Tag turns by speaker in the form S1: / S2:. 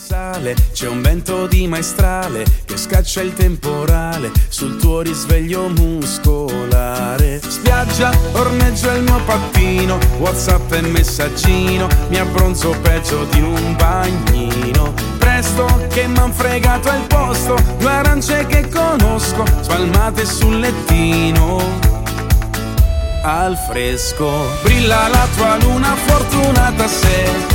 S1: sale, c'è un vento di maestrale che scaccia il temporale sul tuo risveglio muscolare. Spiaggia, ormeggio il mio pattino, WhatsApp e messaggino, mi abbronzo peggio di un bagnino. Presto che m'han fregato il posto, 2 arance che conosco, spalmate sul lettino al fresco. Brilla la tua luna, fortunata se